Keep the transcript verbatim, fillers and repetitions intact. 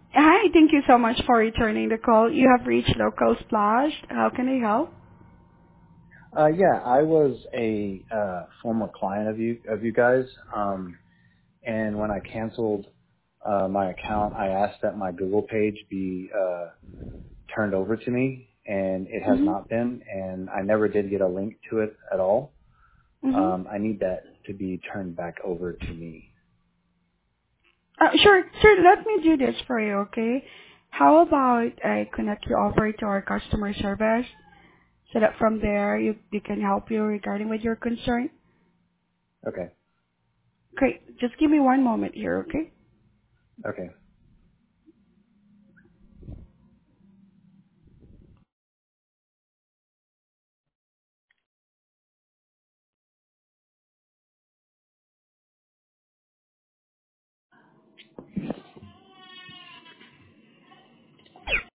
Hi, thank you so much for returning the call. You have reached Local Splash. How can I help? Uh, yeah, I was a uh, former client of you of you guys, um, and when I canceled uh, my account, I asked that my Google page be uh, turned over to me, and it has Mm-hmm. not been, and I never did get a link to it at all. Mm-hmm. Um, I need that to be turned back over to me. Uh, sure, sure. Let me do this for you, okay? How about I connect you over to our customer service so that from there you they can help you regarding with your concern? Okay, Great. Just give me one moment here, okay? okay.